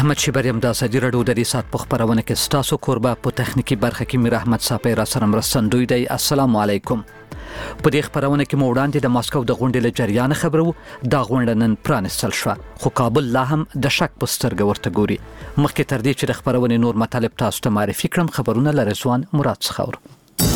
احمد شیبریم د ازادي راډیو د دې سات په خبرونه کې ستاسو کوربه په تخنیکی برخه کې میر احمد صافی را سره مرستندوی دی. السلام علیکم. په دې خبرونه کې مو وړاندې د ماسکو د غونډې له جریان خبرو دا غونډه نن پرانستل شو، خو کابل لا هم د شک په سترګه ورته ګوري. مخکې تر دې چې د خبرونه نور مطالب تاسو ته معرفي کړم، خبرونه له رضوان مراد څخه اورو.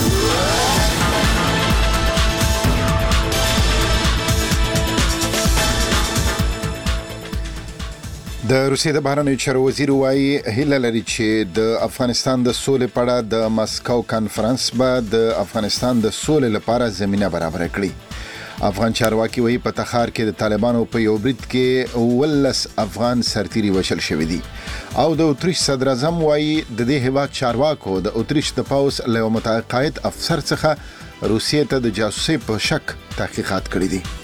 د روسیې د بهرنیو چارو وزیر وایي هیله لري چې د افغانستان د سولې په اړه د ماسکو کانفرنس به د افغانستان د سولې لپاره زمينه برابر کړي. افغان چارواکي وایي په تخار کې د طالبانو په یو برید کې 18 افغان سرتیري وشل شوي دي، او د اتریش صدر اعظم وایي د دې هیواد چارواکو د اتریش د پوځ له متقاعد افسر څخه روسیې ته د جاسوسي په شک تحقیقات کړي دي.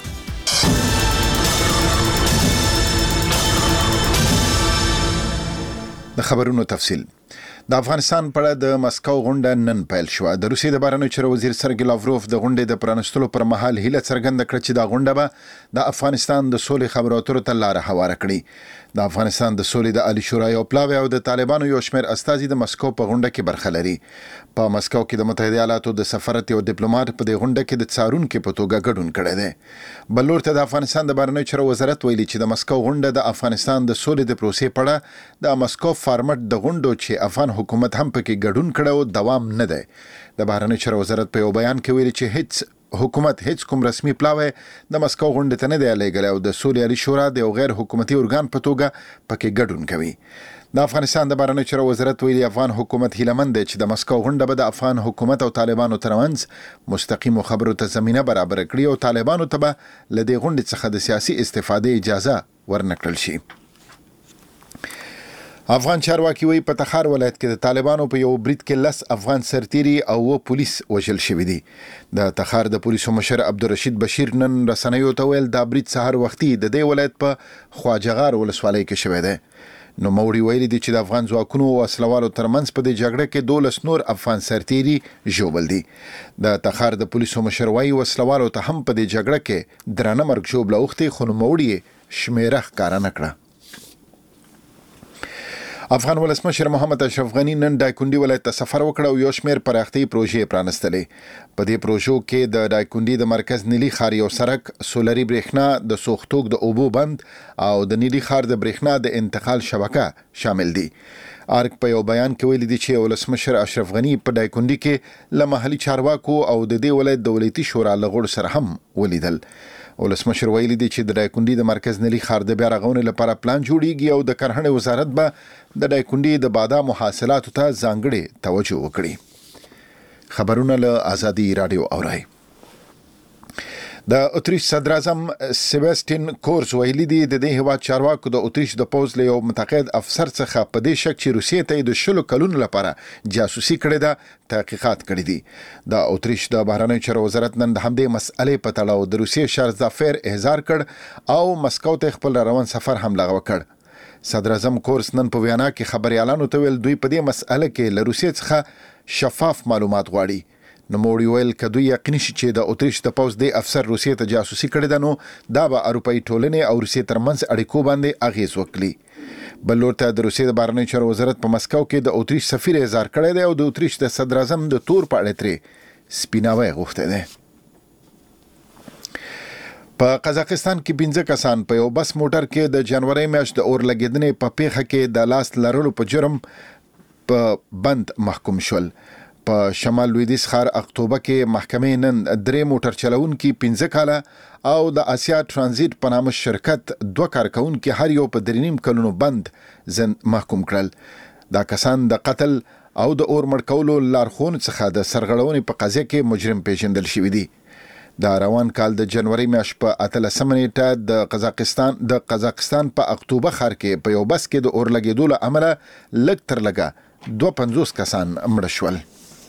د خبرونو تفصیل. د افغانستان په اړه د ماسکو غونډه نن پیل شوه. د روسیې د بهرنیو چارو وزیر سرګی لاوروف د غونډې د پرانستلو پر مهال هیله څرګنده کړه چې دا غونډه به د افغانستان د سولې خبرو اترو ته لاره هواره کړي. د افغانستان د سولې د عالی شورا یو پلاوی او د طالبانو یو شمېر استازي د ماسکو په غونډه کې برخه لري. په ماسکو کې د متحده ایالاتو د سفارت یو ډیپلوماټ په دې غونډه کې د څارونکو په توګه ګډون کړی دی. بل لور ته د افغانستان د بهرنیو چارو وزارت ویلي چې د ماسکو غونډه د افغانستان د سولې د پروسې په اړه د ماسکو فارمټ د غونډو چې افغان حکومت هم پکې ګډون کړو دوام نه دی. د بهرنیو چارو وزارت په یو بیان کې ویلي چې هیڅ حکومت هیڅ کوم رسمي پلاوی د ماسکو غونډې ته نه دی لېږلی او د سولې عالی شورا د یو غیر حکومتي ارګان په توګه پکې ګډون کوي. د افغانستان د بهرنیو چارو وزارت ویلي افغان حکومت هیلهمند دی چې د ماسکو غونډه به د افغان حکومت او طالبانو ترمنځ مستقیمو خبرو ته زمينه برابر کړي او طالبانو ته به له دې غونډې څخه د سیاسي استفادې اجازه ورنکړل شي. افغان چارواکي وایي په تخار ولایت کې د طالبانو په یو برید کې 10 افغان سرتیري او پولیس وژل شوي دي. د تخار د پولیسو مشر عبدالرشید بشیر نن رسنیو ته ویل دا برید سحر وختي د دې ولایت په خواجهغار ولسوالۍ کې شوی دی. نو موري ویلي دي چې د افغان ځواکونو او وسلوالو ترمنځ په دې جګړه کې 12 نور افغان سرتیري ژوبل دي. د تخار د پولیسو مشر وایي وسلوالو ته هم په دې جګړه کې درنه مرګ ژوبله اوختي، خو نو موري شمیره ښکاره نه کړه. افغان ولسمشر محمد اشرف غنی نن دایکنډي ولایت ته سفر وکړ او یو شمېر پراختیايي پروژې پرانستلې. په دې پروژو کې د دایکنډي د مرکز نیلی ښار یو سړک، سولري برېښنا، د سوختوک د اوبو بند او د نیلی ښار د برېښنا د انتقال شبکه شامل دي. ارګ په یو بیان کې ویلي دي چې ولسمشر اشرف غنی په دایکنډي کې له محلي چارواکو او د دې ولایت د ولایتي شورا له غړو سره هم ولیدل. ولسمشر ویلي دي چې د دایکنډي د مرکز نیلی ښار د بیا رغونې لپاره پلان جوړیږي او د کرهڼې وزارت به د دایکنډي د بادامو حاصلاتو ته ځانګړې توجه وکړي. خبرونه له ازادي راډیو اورئ. د اتریش صدر اعظم سیباستین کورز ویلي دي د دې هیواد چارواکو د اتریش د پوځ له یو متقاعد افسر څخه په دې شک چې روسیې ته د 10 کلونو لپاره جاسوسي کړې ده تحقیقات کړي دي. د اتریش د بهرنیو چارو وزارت نن د همدې مسئلې په تړاو د روسیې شهرزافیر احضار کړ او مسکو ته خپل روان سفر هم لغوه کړ. صدر اعظم کورز نن په وینا کې خبريالانو ته ویل دوی په دې مسئله کې له روسیې څخه شفاف معلومات غواړي. نو موړي ویل کدو یقیني شي چې د اتریش د پوځ د افسر روسیې ته جاسوسي کړې ده، نو دا به اروپایي ټولنې او روسیې ترمنځ اړیکو باندې اغیز وکړي. بل لور ته د روسیې د بهرنیو چارو وزارت په مسکو کې د اتریش سفیر اظهار کړی دی او د اتریش د صدر اعظم د تور په اړه ترې سپیناوی غوښتی دی. په قزاقستان کې 15 کسان په یو بس موټر کې د جنوري میاشت د اور لګیدنې په پیښه کې د لاس لرلو په جرم په بند محکوم شول. په شمال لویدیځ ښار اکتوبر کې محکمې نن 3 موټر چلونکي 15 کاله او د آسیا ترانزیت په نامه شرکت 2 کارکونکي هر یو په 3.5 کلونو بند محکوم کړل. دا کسان د قتل او د اور مړ کولو لارښوونو څخه د سرغړونې په قضیه کې مجرم پیژندل شوي دي. د روان کال د جنوري میاشت په 18 نیټه د قزاقستان په اکتوبر ښار کې په یو بس کې د اور لګیدو له امله لږ تر لږه 52 کسان مړه شول.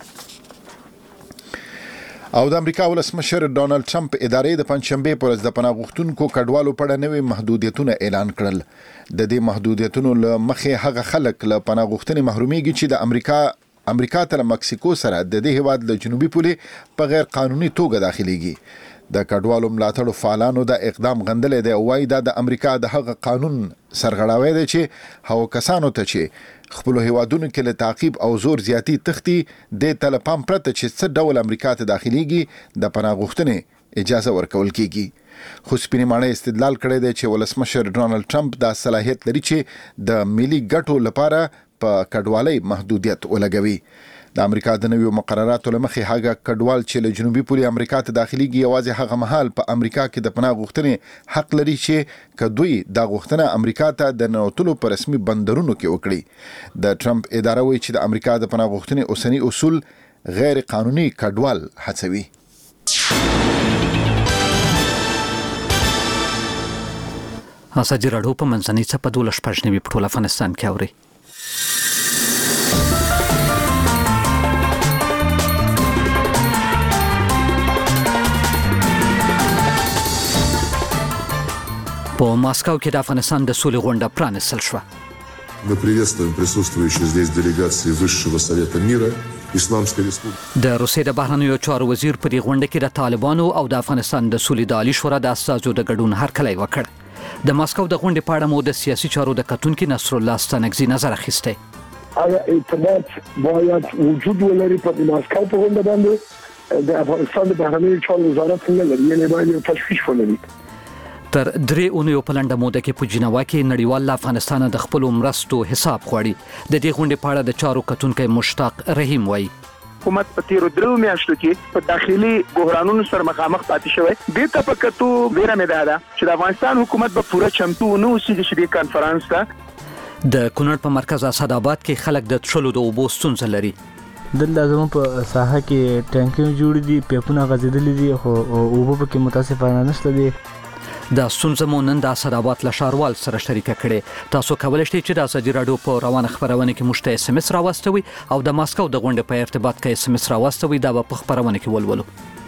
او د امریکا ولسمشر ډونالد ټرمپ ادارې د پنځشنبه پر ورځ د پناه غوښتونکو کډوالو په اړه نوې محدودیتونه اعلان کړل. د دې محدودیتونو له مخې هغه خلک له پناه غوښتنې محرومیږي چې د امریکا تر مکسیکو سره د دې هیواد له جنوبي پولې په غیر قانوني توګه داخليږي. د کډوالو ملاتړو فعالانو د اقدام غندلې دی او وايي دا د امریکا د هغه قانون سرغړاوی دی چې هغو کسانو ته چې خپل هیوادونو کې له تعقیب او زور زیاتی تختی د تلپام پرته چې څه ډول امریکا ته داخليږي د پناه غوښتنې اجازه ورکول کیږي. خو سپینې ماڼۍ استدلال کړی دی چې ولسمشر ډونالد ټرمپ دا صلاحیت لري چې د ملي ګټو لپاره په کډوالۍ محدودیت ولګوي. د امریکا د نویو مقرراتو لمخې هغه کډوال چې له جنوبي پولي امریکا ته داخليږي یوازې هغه مهال په امریکا کې د پناه غوښتنې حق لري چې کدوی دا غوښتنه امریکا ته د نوتلو په رسمي بندرونو کې وکړي. د ټرمپ اداره وایي چې د امریکا د پناه غوښتنې اوسنی اصول غیر قانوني کډوال هڅوي. ازادي راډیو په منځنۍ څپه 12 په ټول افغانستان کې اوري. په ماسکو کې د افغانستان د سولې غونډه پرانستل شوه. Мы приветствуем присутствующие здесь делегации Высшего совета мира Исламской республики. د روسیې د بهرنیو چارو وزیر په دې غونډه کې د طالبانو او د افغانستان د سولې د عالی شورا د اساسو د ګډون هرکلی وکړ. د ماسکو د غونډې په اړه مو د سیاسي چارو د کتونکو نصر الله ستانکزي نظر اخیسته. آیا ارتباط باید وجود ولري په ماسکو په غونډه باندې د افغانستان د بهرنیو چارو وزارت نه لري، یعنی باید تشویش ولري. تر 3 اونیو په لنډه موده کې په جنیوا کې نړیوال افغانستان د خپل مرستو حساب غواړي. د دې غونډې په اړه د چارو کتونکو مشتاق رحیم وایي حکومت په تیرو درو میاشتو کې په داخلي بحرانونو سره مخامخ پاتې شوی. د تپکتو ویره مې ده چې د افغانستان حکومت به پوره چمتو نه اوسي د شری کانفرنس ته. د کونړ په مرکز اسداباد کې خلک د تشلو د اوبو ستونزه لري. دلته زموږ په ساحه کې ټانکونه جوړ دي، پیپونه غځېدلي دي، خو اوبه پکې متاسفانه نشته دي. د ستونزو مو نن د اسداباد له ښاروال سره شریکه کړې. تاسو کولی شئ چې د ازادي راډیو په روانه خبرونه کې موږ ته SMS راواستوي او د ماسکو د غونډې په ارتباط کې SMS راواستوي. دا به په خبرونه کې ولولو.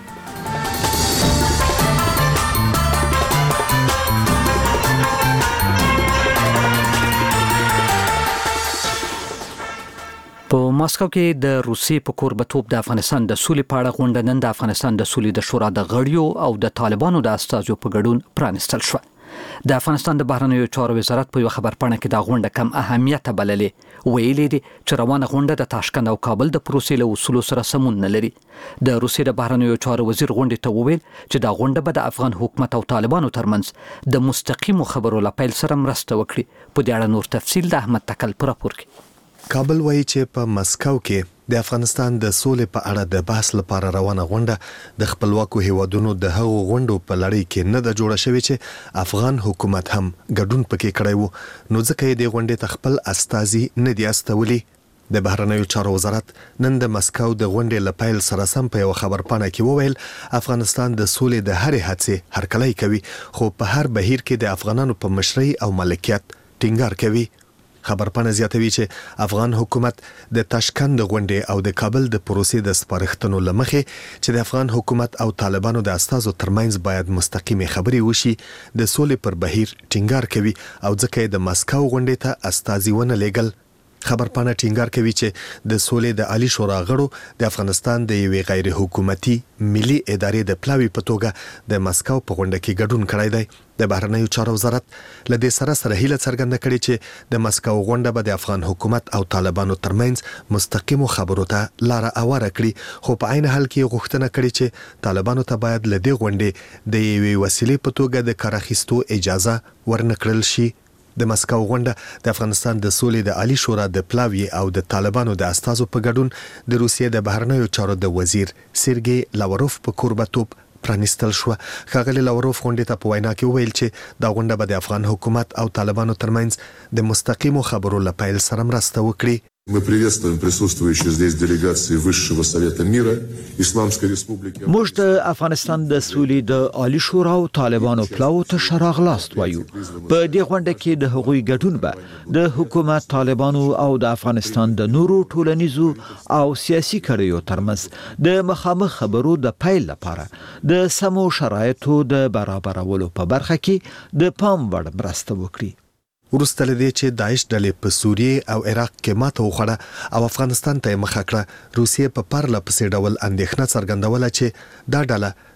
په ماسکو کې د روسیې په کوربتوب د افغانستان د سولې په اړه غونډه نن د افغانستان د سولې د شورا د غړیو او د طالبانو د استازو په ګډون پرانستل شوه. د افغانستان د بهرنیو چارو وزارت په یو خبرپاڼه کې دا غونډه کم اهمیت بللې. ویلي دي چې روانه غونډه د تاشکند او کابل د پروسې له اصولو سره سمون نه لري. د روسیې د بهرنیو چارو وزیر غونډې ته وویل چې دا غونډه به د افغان حکومت او طالبانو ترمنځ د مستقیمو خبرو لپاره سره مرسته وکړي. په دې اړه نور تفصیل د احمد تکل پر راپور کې. کابل وایي چې په مسکو کې د افغانستان د سولې په اړه د بحث لپاره روانه غونډه د خپلواکو هیوادونو د هغو غونډو په لړۍ کې نه ده جوړه شوې چې افغان حکومت هم ګډون پکې کړی وو، نو ځکه یې د غونډې ته خپل استازي نه دی استولي. د بهرنیو چارو وزارت نن د مسکو د غونډې له پیل سره سم په یو خبرپاڼه کې وویل افغانستان د سولې د هرې هڅې هرکلی کوي، خو په هر بهیر کې د افغانانو په مشرۍ او مالکیت ټینګار کوي. خبرپاڼه زیاتوي چې افغان حکومت د تاشکند غونډې او د کابل د پروسې د سپارښتنو لمخې چې د افغان حکومت او طالبانو د استازو ترمنځ باید مستقیمه خبرې وشي د سولې پر بهیر ټینګار کوي او ځکه د مسکو غونډې ته استازي ونه لېږل. خبرپاڼه ټینګار کوي چې د سولې د عالی شورا غړو د افغانستان د یوې غیر حکومتي ملي ادارې د پلاوي په توګه د مسکو په غونډه کې ګډون کړی دی. د بهرنیو چارو وزارت له دې سره هیله څرګنده کړې چې د مسکو غونډه به د افغان حکومت او طالبانو ترمنځ مستقیمو خبرو ته لار اواره کړي، خو په عین حال کې غوښتنه کړې چې طالبانو ته باید له دې غونډې د یوې وسیلې په توګه د کار اخیستو اجازه ورنکړل شي. د مسکو غونډه د افغانستان د سولې د عالی شورا د پلاوی او د طالبانو د استازو په ګډون د روسیې د بهرنیو چارو د وزیر سرګي لاوروف په کوربتوب پرانستل شو. ښاغلي لاوروف غونډې ته په وینا کې وویل چې دا غونډه به د افغان حکومت او طالبانو ترمنځ د مستقیمو خبرو لپاره سره مرسته وکړي. Мы приветствуем присутствующие здесь делегации Высшего совета мира Исламской республики. موږ د افغانستان د سولې د عالی شورا او طالبانو پلاو ته شراغلاست وایو. په دې غونډه کې د هغوی ګډون به د حکومت، طالبانو او د افغانستان د نورو ټولنیزو او سیاسي کړیو ترمنځ د مخامخ خبرو د پیل لپاره د سمو شرایطو د برابرولو په برخه کې د پام وړ مرسته وکړي. وروسته له دې چې داعش ډلې په سوریې او عراق کې ماته وخوړه او افغانستان ته مخه کړه، روسیې په پرله پسې ډول اندېښنه څرګندوله چې دا ډله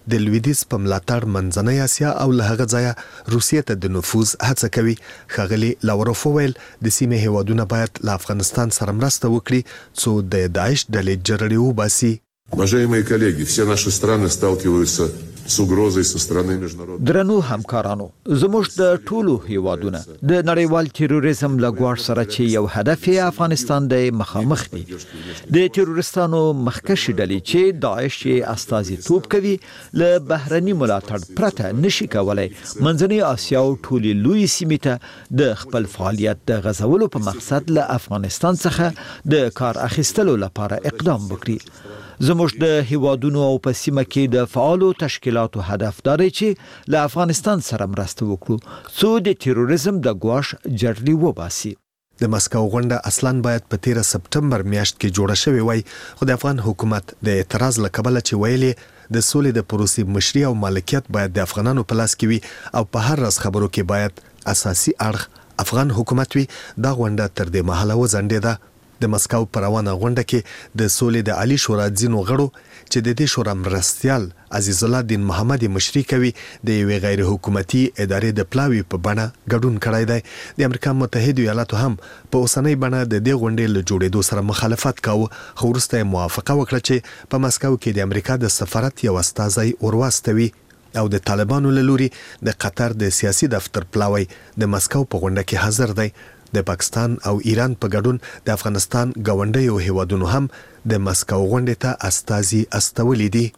د لویدیز په ملاتړ منځنۍ اسیا او له هغه ځایه روسیې ته د نفوذ هڅه کوي. ښاغلي لاوروف وویل د سیمې هیوادونه باید له افغانستان سره مرسته وکړي څو د داعش ډلې جرړې وباسي. Уважаемые коллеги, все наши страны сталкиваются с угрозой со стороны международных. درنو همکارانو، زموږ د ټولو هیوادونه د نړیوال تروریزم له ګواښ سره چې یو هدف یې افغانستان دی مخامخ دي. د تروریستانو مخکښې ډلې چې داعش یې استازیتوب کوي له بهرني ملاتړ پرته نشي کولای منځنۍ اسیا او ټولې لوی سیمې ته د خپل فعالیت د غځولو په مقصد له افغانستان څخه د کار اخیستلو لپاره اقدام وکړي. زموږ د هیوادونو او په سیمه کې د فعالو تشکیلاتو هدف دا دی چې له افغانستان سره مرسته وکړو څو د تروریزم د ګواښ جرړې وباسي. د مسکو غونډه اصلاً باید په 13 سپټمبر میاشت کې جوړه شوې وای، خو د افغان حکومت د اعتراض له کبله چې ویلي د سولې د پروسې مشري او مالکیت باید د افغانانو په لاس کې وي او په هر راز خبرو کې باید اساسي اړخ افغان حکومت وي، دا غونډه تر دې مهاله وځنډېده. د مسکو پر روانه غونډه کې د سولې د عالی شورا ځینو غړو چې د دې شورا مرستیال عزیز الله دین محمد مشري کوي د یوې غیر حکومتي ادارې د پلاوي په بڼه ګډون کړی دی. د امریکا متحده ایالاتو هم په اوسنۍ بڼه د دې غونډې له جوړېدو سره مخالفت کاوه، خو وروسته یې موافقه وکړه چې په مسکو کې د امریکا د سفارت یو استازی ورواستوي او د طالبانو له لوري د قطر د سیاسي دفتر پلاوی د مسکو په غونډه کې حاضر دی. د پاکستان او ایران په ګډون د افغانستان ګاونډیو هیوادونو هم د مسکو غونډې ته استازي استولې دي.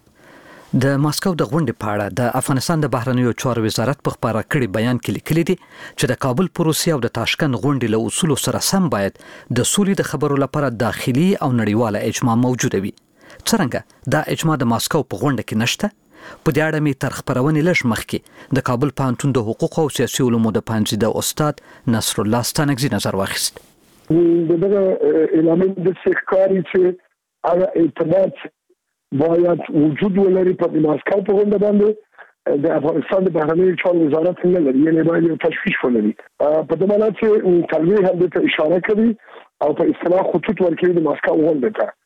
د مسکو د غونډې په اړه د افغانستان د بهرنیو چارو وزارت په خبره کړي بیان کې لیکلي دي چې د کابل پروسې او د تاشکند غونډې له اصولو سره سم باید د سولې د خبرو لپاره داخلي او نړیواله اجماع موجوده وي. څرنګه دا اجماع د مسکو په غونډه کې نشته. په دې اړه مې تر خبرونې لږ مخکې د کابل پوهنتون د حقوقو او سیاسي علومو د پوهنځي د استاد نصر الله ستانکزي نظر واخیست. دغه اعلان د سکاري چې هغه اعتماد باید وجود ولري په مسکو په غونډه باندې د افغانستان د بهرنیو چارو وزارت نه لري، یعنی باید یو تشویش ولري. په دې معنی چې تلوي هم د اشاره کوي او په اصطلاح خطوط ورکوي د مسکو غونډه ته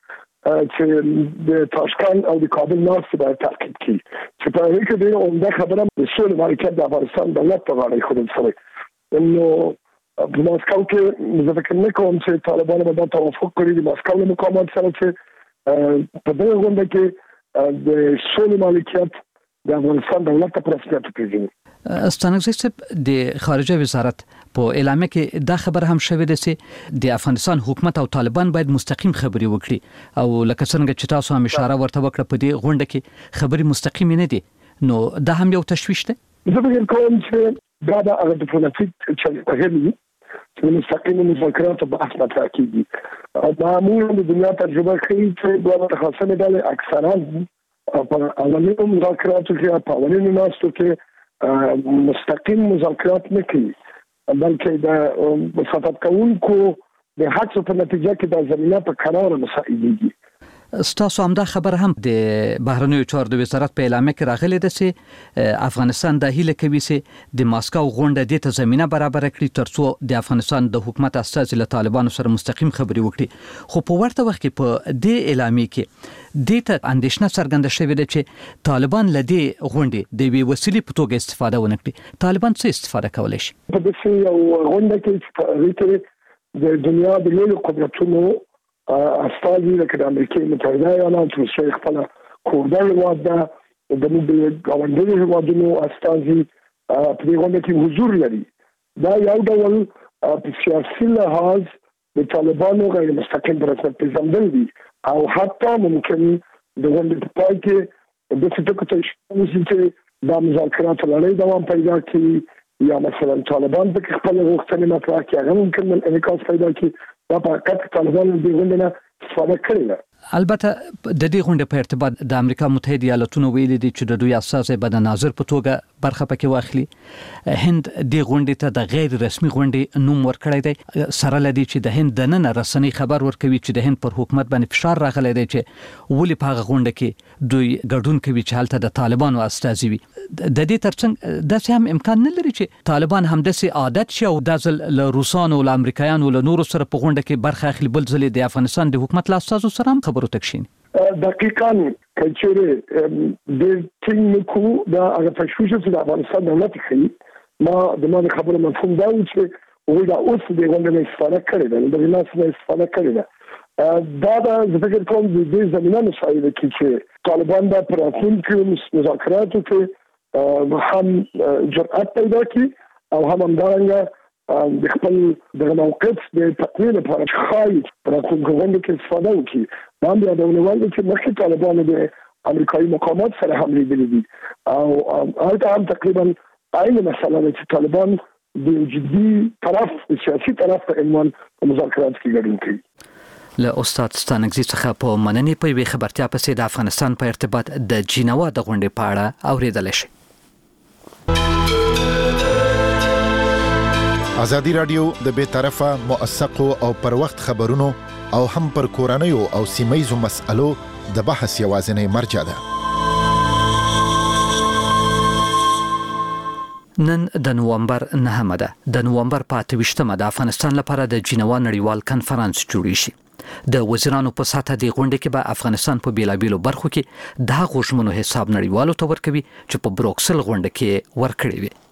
چې د تاشکند او د کابل ناس باید تحقیق کړي چې په هغه کې د عمده خبره د سولې مالکیت د افغانستان دولت په غاړه ایښودل شوی. نو په مسکو کې زه فکر نه کوم چې طالبان به دا توافق کړي د مسکو له مقامات سره چې په دغه غونډه کې د سولې مالکیت د افغانستان دولت په رسمیت وپېژني. ستانکزي صاحب، د خارجه وزارت په اعلامیه کې دا خبر هم شوی دی چې د افغانستان حکومت او طالبان باید مستقیم خبري وکړي او لکه څنګه چې تاسو هم اشاره ورته وکړه په دې غونډه کې خبري مستقیم نه دي، نو دا هم یو تشویش دی. زه فکر کوم چې دا د هغه ډیپلوماټیک چې چې مستقیم مذاکرات بحث مطرح کیږي. معمولا د دنیا تجربه کوي چې دوه متخصصان ډلې اکثرا په اولنیو مذاکراتو کې په اولنیو ناستو کې مستقیم مذاکرات نه کوي، بلکې د مصادقت کوونکو د هڅو په نتیجه کې د زمينه په قرار مساعدېږي. ستاسو هم دا خبر هم د بهرنیو چارو د وزارت په اعلامیه کې راغلی ده چې افغانستان د هیله کوي چې د مسکو غونډه د ته زمينه برابر کړي ترڅو د افغانستان د حکومت استازي له طالبانو سره مستقیم خبري وکړي. خو په ورته وخت کې په دې اعلامیه کې د ته اندېښنه څرګنده شوې ده چې طالبان له دې غونډې د وی وسیلې په توګه استفاده ونه کړي. طالبان څه استفاده کولای شي؟ په دې یو غونډه کې د دنیا د لوی قدرتونو استازي لکه د امریکا متحده ایالات، روسیې خپل کوربه هیواد ده، د ګاونډیو هیوادونو استازي په دې غونډه کې حضور لري. دا یو ډول په سیاسي لحاظ د طالبانو غیر مستقیم رسمیت پېژندل دي او حتی ممکن د غونډې په پای کې د څه چې دا مذاکرات لړۍ دوام پیدا کړي یا مثلا طالبان په خپل غوښتنې مطرح کړي، هغه ممکن انعکاس پیدا کړي. دا په حقیقت طالبان د غونډې نه استفاده کړې ده. البته د دې غونډې په ارتباط د امریکا متحده ایالاتونو ویلي دي چې د دوی اساسي بدن ناظر په توګه برخه پکې واخلي. هند د غونډې ته د غیر رسمي غونډې نوم ورکړی دی، سره لدی چې د هند د نن رسنۍ خبر ورکوي چې د هند پر حکومت باندې فشار راغلی دی چې ولې په هغه غونډه کې دوی ګډون کوي چې هلته د طالبانو استازي وي. د دې ترڅنګ داسې هم امکان نه لري چې طالبان هم داسې عادت شي او د ځل له روسانو او امریکایانو له نورو سره په غونډه کې برخه اخلي، بل ځل د افغانستان د حکومت له استازو سره هم خبرو تکشین. دقیقاً کچېره د ټینګ کو دا هغه تشویش چې د افغانستان دولت کوي ما د خبرو مفهوم دا و چې وی دا اوس د غونډې استفاده کړې ده د لاس نه استفاده کړې ده دا د فکر کوم د دې زمينه مسایل چې طالبان دا پر راتلونکي مذاکراتو کې هم جرأت پیدا کړي او هم همدارنګه د خپل د موقف د تقویل لپاره خای پر راتلونکي غونډې کې استفاده وکړي باندې د ولول چې مخکې طالبان د امریکایي مقامات سره هم لیدلي دي او هلته هم تقریبا عین مسله ده چې طالبان د جدي طرف سیاسي طرف په عنوان په مذاکرات کې ګډون کوي. له استاد ستانګزي څخه په مننې په وی خبرتیا پسې د افغانستان په ارتباط د جنیوا د غونډې په اړه اوریدل شي. ازادي رادیو د بې طرفه موثقو او پر وخت خبرونو او هم پر کورنیو او سیمایي مسألو د بحث یوازینی مرجع ده. نن د نوومبر 9 ده. د نوومبر 28 د افغانستان لپاره د جنیوا نړیوال کنفرانس جوړ شي. د وزیرانو په ساته د غونډې کې به افغانستان په بیلابیلو برخو کې د غوښمنو حساب نړیوالو ته ورکوي چې په بروکسل غونډه کې ورکړي وي.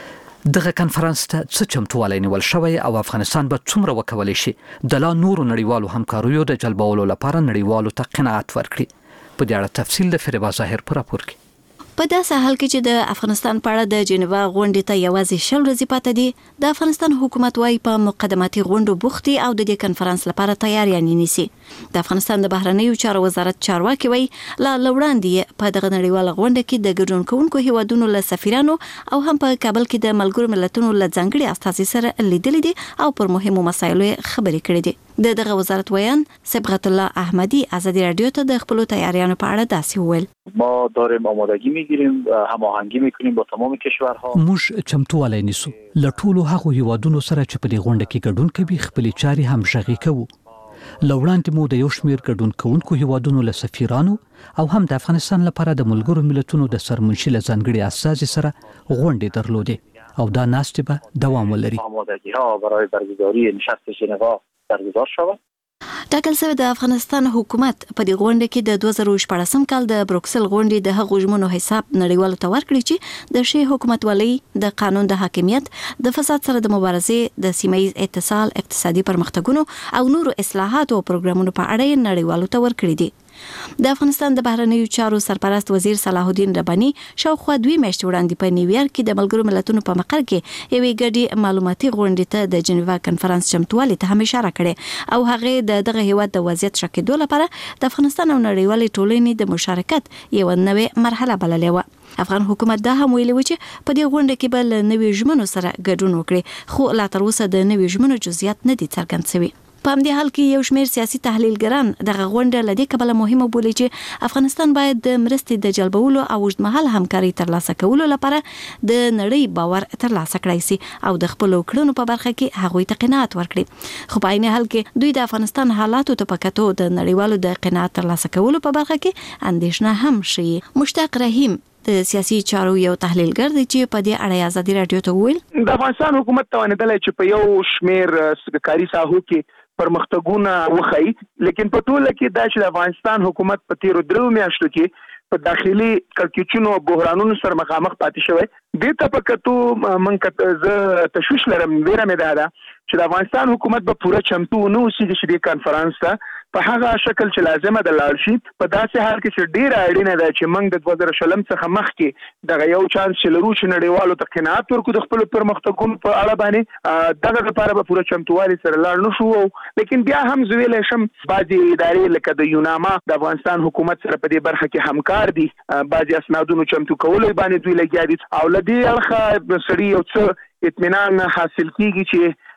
دغه کنفرانس ته څه چمتووالی نیول شوی او افغانستان به څومره وکولی شي د لا نورو نړیوالو همکاریو د جلبولو لپاره نړیوالو ته قناعت ورکړي. په دې اړه تفصیل د فریبا ظاهر پر راپور کې. په داسې حال کې چې د افغانستان په اړه د جنیوا غونډې ته یوازې 10 ورځې پاتې دي د افغانستان حکومت وايي په مقدماتي غونډو بوختي او د دې کنفرانس لپاره تیاریان نیسي. د افغانستان د بهرنیو چارو وزارت چارواکي وايي لا وړاندې په دغه نړیواله غونډه کې د ګډون کوونکو هیوادونو له سفیرانو او هم په کابل کې د ملګرو ملتونو له ځانګړي استازي سره لیدل دي او پر مهمو مسایلو خبرې کړې دي. دغه وزارت ویان صبغت الله احمدی ازادي رادیو ته د خپل تیاریانو په اړه داسې وویل. ما داریم آمادگی میگیریم هماهنگی میکنیم با تمام کشورها. موږ چمتووالی نیسو له ټولو هغو هیوادونو سره چې په دې غونډه کې ګډون کوي خپل چاري هم ژغې کوو. لوړاندې مو د یو شمیر ګډون کوونکو هیوادونو له سفیرانو او هم د افغانستان لپاره د ملګرو ملتونو د سرمنشي له ځانګړي استازي سره غونډې درلودې او دا ناستې به دوام ولري. آمادگی ها برای برگزاری نشست ژنوا برگزار شود. ټاکل شوی د افغانستان حکومت په دې غونډه کې د 2014 کال د بروکسل غونډې د هغو ژمنو حساب نړیوالو ته ورکړي چې د شی حکومتولۍ د قانون د حاکمیت د فساد سره د مبارزې د سیمایي اتصال اقتصادي پرمختګونو او نورو اصلاحاتو او پروګرامونو په اړه نړیوالو ته ورکړي دي. د افغانستان د بهرنیو چارو سرپرست وزیر صلاح الدین ربانی شاوخوا 2 میاشتې وړاندې په نیویارک کې د ملګرو ملتونو په مقر کې یوې ګډې معلوماتي غونډې ته د جنیوا کنفرانس چمتووالی ته هم اشاره کړې او هغه دغه هیواد د وضعیت شکېدو لپاره د افغانستان او نړیوالې ټولنې د مشارکت یو نوې مرحله بللې و. افغان حکومت دا هم ویلي و چې په دې غونډه کې به له نوې ژمنو سره ګډون وکړي خو لا تر اوسه د نوې ژمنو جزئیات نه دي څرګند شوي. په همدې حال کې یو شمېر سیاسي تحلیلګران دغه غونډه له دې کبله مهمه بولي چې افغانستان باید د مرستې د جلبولو او اوږدمهاله همکاري ترلاسه کولو لپاره د نړۍ باور ترلاسه کړی شي او د خپلو کړنو په برخه کې هغوی ته قناعت ورکړي. خو په عین حال کې دوی د افغانستان حالاتو ته په کتو د نړیوالو د قناعت ترلاسه کولو په برخه کې اندېښنه هم شي. مشتاق رحیم د سیاسي چارو یو تحلیلګر دی چې په دې اړه ازادي رادیو ته وویل د افغانستان حکومت توانیدل چې په یو شمېر کاري ساحو کې پرمختګونه وخی لیکن په ټوله کې دا چې د افغانستان حکومت په تیرو 3 میاشتو کې په داخلي کړکېچونو او بحرانونو سره مخامخ پاتې شوی. دې ته په کتو منکه زه تشویش لرم ویره مې ده چې د افغانستان حکومت به پوره چمتو نه اوسي چې دې کانفرنس ته په هغه شکل چې لازمه ده لاړ شي. په داسې حال کې چې ډیره اړینه ده چې موږ د 2020 څخه مخکې دغه یو چانس چې لرو چې نړیوالو ته قناعت ورکړو د خپل پرمختګونو په اړه باندې دغه لپاره به پوره چمتووالي سره لاړ نه شو. لیکن بیا هم زه ویلی شم بعضې ادارې لکه د یوناما د افغانستان حکومت سره په دې برخه کې همکار دي. بعضې اسنادونو چمتو کولو باندې دوی لګیا دي او له دې اړخه سړي یو څه اطمینان حاصل کیږي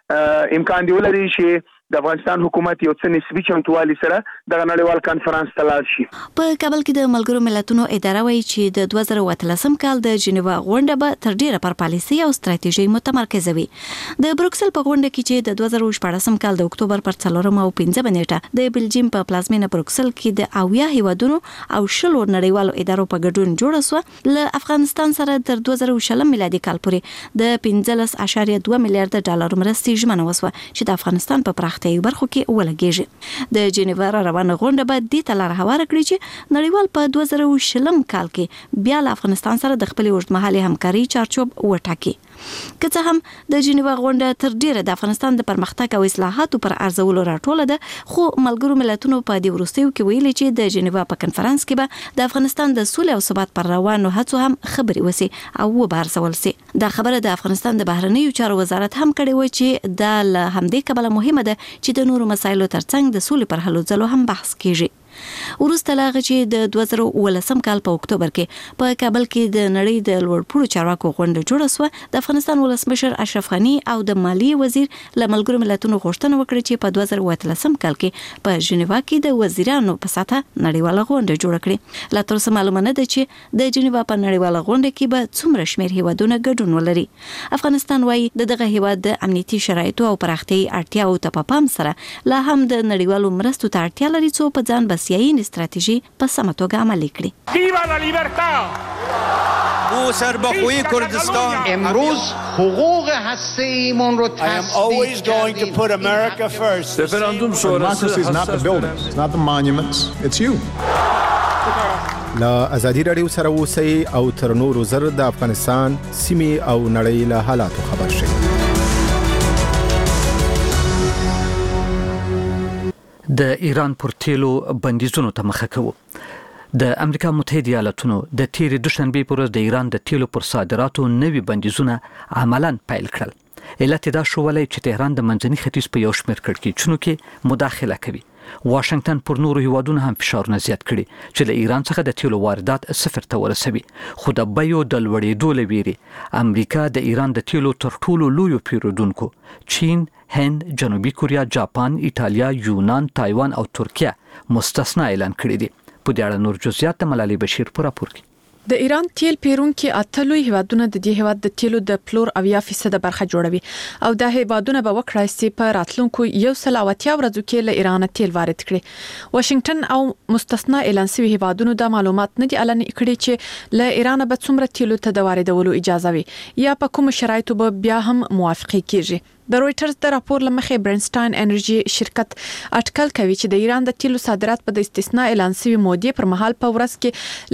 چې امکان دی ولري چې د افغانستان حکومت یو څه نسبي چمتووالي سره د نړیوال کانفرنس ته لاړ شي. په کابل کې د ملګرو ملتونو اداره وایي چې د 2013 کال د جنیوا غونډه به تر ډیره پر پالیسي او ستراتیژي متمرکزه وي. د بروکسل په غونډه کې چې د 2014 کال د اکتوبر پر 4 او 15 نیټه د بلجیم په پلازمینه بروکسل کې د 80 هیوادونو او 10 نړیوالو ادارو په ګډون جوړه شو له افغانستان سره تر 2020 میلادي کال پورې د 15.2 میلیارډ ډالر مرستې ژمنه وسوه چې د افغانستان په پراختیايي برخو کې ولګیږي. د جنیوا روان روانه غونډه به دې ته لار هواره کړي چې نړیوال په 2020 کال کې بیا له افغانستان سره د خپل اوږدمهالي همکاري چارچوب وټاکي. که څه هم د جنیوا غونډه تر ډیره د افغانستان د پرمختګ او اصلاحاتو پر ارزولو راټوله ده، خو ملګرو ملتونو په دې وروستیو کې ویلي چې د جنیوا په کنفرانس کې به د افغانستان د سولې او ثبات پر روانو هڅو هم خبري وسی او وبارسول سي. دا خبره د افغانستان د بهرنیو چارو وزارت هم کړې و چې د همدې کبله مهمه ده چې د نورو مسایلو ترڅنګ د سولې پر هلو ځلو هم بحث کیږي. وروسته لا چې د 2018 کال په اکتوبر کې په کابل کې د نړۍ د لوړپوړو چارواکو غونډه جوړه شوه، د افغانستان ولسمشر اشرف غنی او د مالیې وزیر له ملګرو ملتونو غوښتنه وکړه چې په 2018 کال کې په جنیوا کې د وزیرانو په ساته نړیواله غونډه جوړه کړي. لا تر اوسه معلومه نه ده چې د جنیوا په نړیواله غونډه کې به څومره شمېر هیوادونه ګډون ولري. افغانستان وايي دغه هیواد د امنیتي شرایطو او پراختیايي اړتیاو ته په پام سره لا هم د نړیوالو مرستو ته اړتیا لري څو په ځان بسیاینې استراتیژي په سمه توګه عملي کړي. ویوا لا لیبرتا او سربخوی کردستان امروز حقوق هسته‌ایمون رو always going to put America first. Referendum sonrası is not the buildings, it's not the monuments, it's you. لا ازادي رادیو سره اوسئ او تر نورو زر د افغانستان سیمې او نړۍ له حالاتو خبر شئ. د ایران پر تیلو بندیزونو ته مخه کوو. د امریکا متحده ایالاتونو د تیرې دوشنبه پر ورځ د ایران د تیلو پر صادراتو نوي بندیزونه عملاً پیل کړل. علت دا شو ولې چې تهران د منځني ختیځ په یو شمېر کړکېچونو کې مداخله کوي. واشنگټن پر نورو هیوادونو هم فشارونه زیات کړي چې له ایران څخه د تیلو واردات صفر ته ورسوي. خو د بیو د لوړېدو له ویرې امریکا د ایران د تیلو تر ټولو لویو پیرودونکو چین، هند، جنوبي کوریا، جاپان، ایتالیا، یونان، تایوان او ترکیه مستثنا اعلان کړي دي. په دې اړه نور جزئیات د ملالۍ بشیر په راپور کې. د ایران تیل پیرونکي اتلوي هیوادونه د دې هیواد د تیلو د پلور 80% برخه جوړوي او د هیوادونه به وکړای سي په راتلونکو 180 ورځو کې له ایران تیل وارد کړي. واشنگټن او مستثنا اعلان شوی هیوادونو د معلومات نه دي اعلان کړي چې له ایران به څومره تیلو ته د واردولو اجازه وي یا په کوم شرایطو به بیا هم موافقه کیږي. د رويټرز د راپور لمخې برنسټاین انرژي شرکت اټکل کوي چې د ایران د تیلو صادرات په د استثناء اعلان شوی مودې پر مهال په ورځ کې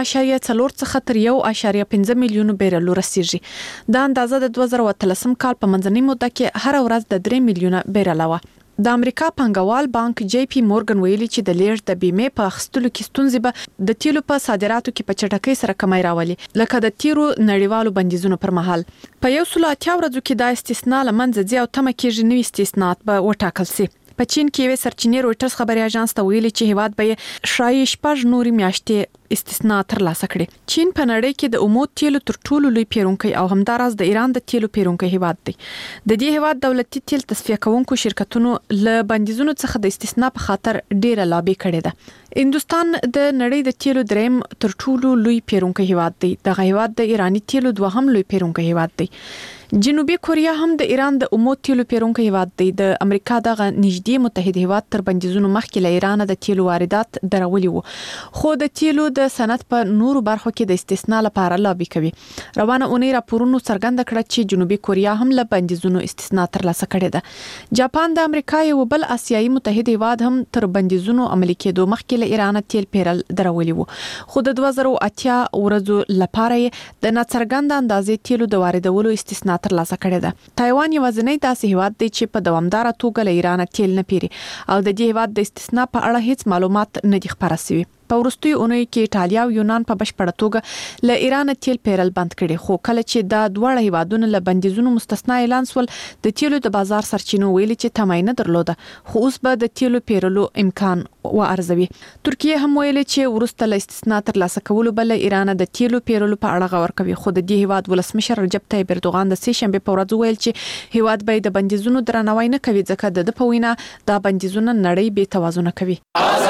ل 1.4 څخه تر 1.5 میلیون بیرل رسیږي. دا اندازه د 2013 کال په منځنۍ موده کې هر ورځ د 3 میلیون بیرل و. د امریکا پنګوال بانک جی پی مورګن ویلي چې د لیږد د بیمې په اخیستلو کې ستونزې به د تیلو په صادراتو کې په چټکۍ سره کمی راولي، لکه د تیرو نړیوالو بندیزونو پر مهال. په 180 ورځو کې د استثناء لمنځه ځي او تمه کېږي نوي استثناءات به وټاکل شي. په چین کې یو سرچینې رويټرز خبري اژانس ته ویلي چې هیواد به شایي شپږ نوري میاشتې استثناء ترلاسه کړي. چین په نړۍ کې د اومو تیلو تر ټولو لوی پیرونکی او همداراز د ایران د تیلو پیرونکی هیواد دی. د دې هیواد دولتي تیل تصفیه کوونکو شرکتونو له بندیزونو څخه د استثناء په خاطر ډیره لابي کړې ده. هندوستان د نړۍ د تیلو دریم تر ټولو لوی پیرونکی هیواد دی. دغه هیواد د ایرانی تیلو دوهم لوی پیرونکی هیواد دی. جنوبي کوریا هم د ایران د اومو تیلو پیرونکی هیواد دی. د امریکا دغه نږدې متحد هیواد تر بندیزونو مخکې له ایران د تیلو واردات درولي وو، خو د تیلو د صنعت په نورو برخو کې د استثناء لپاره لابي کوي. روانه اونۍ راپورونو څرګنده کړه چې جنوبي کوریا هم له بندیزونو استثناء ترلاسه کړې ده. جاپان د امریکا یو بل آسیایي متحد هیواد هم تر بندیزونو عملي کېدو مخکې له ایران تیل پیرل درولي وو، خو د 2008 ورځو لپاره د ناڅرګند اندازې تیلو د واردولو استثناء ترلاسه کړې ده. تایوان یوازینی داسې هیواد دی چې په دوامدار توګه له ایران تیل نه پیري او د دې هیواد د استثناء په اړه هیڅ معلومات نه دي خبره شوي. په وروستي اونۍ کې ایټالیا او یونان په بشپړه توګه له ایران تیل پیرل بند کړي، خو کله چې دا دواړه هیوادونه له بندیزونو مستثنا اعلان شول د تیلو د بازار سرچینو ویلي چې تماینه درلوده، خو اوس به د تیلو پیرلو امکان وارزوي. ترکیه هم ویلي چې ورسته له استثناء ترلاسه کولو بل ایران د تیلو پیرلو په اړه غور کوي، خو د دې هیواد ولسمشر رجب طیب اردوغان د سې شنبه په ورځ ویل چې هیواد به د بندیزونو درناوی نه کوي ځکه د په وینا دا بندیزونه نړۍ بې توازن کوي.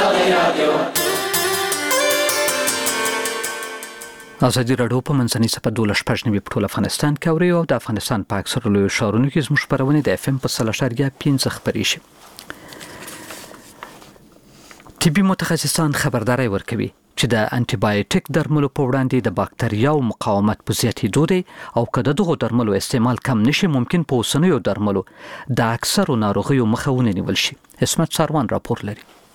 ازادي راډیو په منځنۍ سپه 12 په ټول افغانستان کې اوري او د افغانستان په اکثر لوی ښارونو کې زموږ خبرونه د اف ام په 3.5 خبري شي. طبي متخصصان خبرداري ورکوي چې د انټي بایوټیک درملو په وړاندې د باکتریاو مقاومت په زیاتېدو دی او کله دغه درملو استعمال کم نشي ممکن په اوسنیو درملو د اکثرو ناروغیو مخه ونیول شي. اسمت ساروان راپور لري.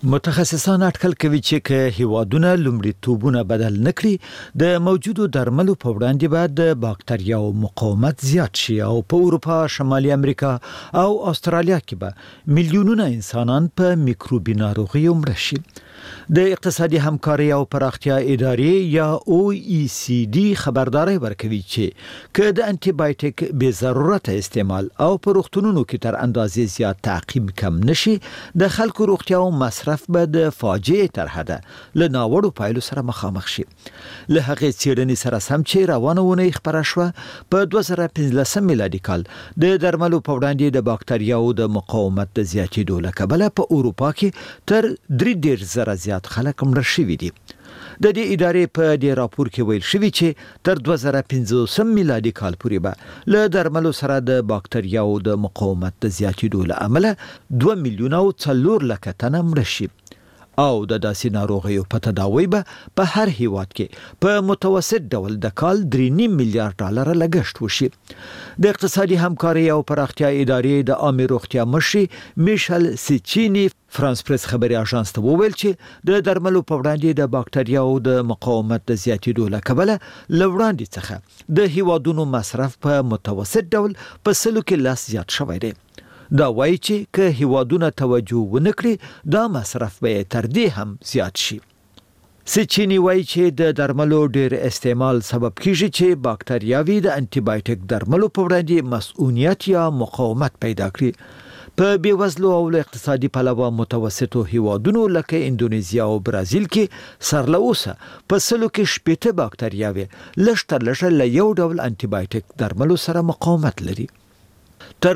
متخصصان اټکل کوي چې که هیوادونه لومړیتوبونه بدل نکړي د موجودو درملو په وړاندې به د باکتریاو مقاومت زیات شي او په اروپا، شمالي امریکا او استرالیا کې به میلیونونه انسانان په میکروبي ناروغیو مړه شي. د اقتصادي همکاري او پراختیا ادارې یا OECD خبرداري ورکوي چې که د انټي بایوټیک بې ضرورت استعمال او په روغتونونو کې تر اندازې زیات تعقیب کم نشي، د خلکو روغتیا او مصرف به د فاجعه تر حده له ناوړو پایلو سره مخامخ شي. له هغې څېړنې سره سم چې روانه اونۍ خپره شوه، په 2015 میلادي کال د درملو په وړاندې د باکتریاو د مقاومت د زیاتېدو له کبله په اروپا کې تر 3,000 زیات خلک مړه شوي دي. د دې ادارې په دې راپور کې ویل شوی چې تر 2015 میلادي کال پورې به له درملو سره د باکتریاو د مقاومت د زیاتېدو له امله 2 میلیونه او 4 لکه تنه مړه شي او د داسې ناروغیو په تداوی به په هر هیواد کې په متوسط ډول د کال 3.5 میلیارډ ډالر لګښت وشي. د اقتصادي همکاري او پراختیا ادارې د عامه روغتیا مشر میشل سیچینی فرانس پریس خبري اژانس ته وویل چې د درملو په وړاندې د باکتریاو د مقاومت د زیاتېدو له کبله له وړاندې څخه د هیوادونو مصرف په متوسط ډول په 100 کې لاس زیات شوی دی. دا وایي چې که هیوادونه توجه ونه کړي دا مصرف به تر دې هم زیات شي. سچینی وایي چې د درملو ډیر استعمال سبب کیږي چې باکتریاوي د انټي بایوټیک درملو په وړاندې مسئولیت یا مقاومت پیدا کړي. په بیوزلو او اقتصادي پلوه متوسطو هیوادونو لکه اندونیزیا او برازیل کې سرلوسه په 100 کې 70 باکتریاوي لږ تر لږه له یو ډول انټي بایوټیک درملو سره مقاومت لري. تر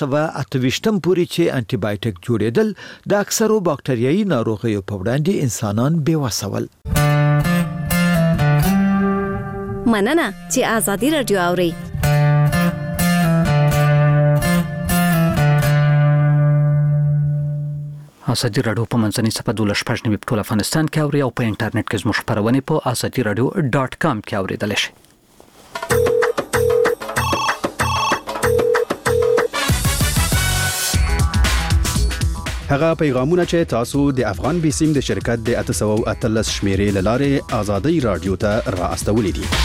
1928 پورې چې انټي بایوټیک جوړېدل د اکثرو باکتریایي ناروغیو په وړاندې انسانان بېوسه ول. مننه چې آزادي رادیو اوري. آزادي رادیو په منځنۍ صفحه 12 په ټول افغانستان کې اوري او په انټرنیټ کې زموږ خبرونه په azadiiradio.com کې اوریدل شي. هغه پیغامونه چې تاسو د افغان بیسیم د شرکت د 813 شمیرې لاره آزادي رادیو ته را استولې دي.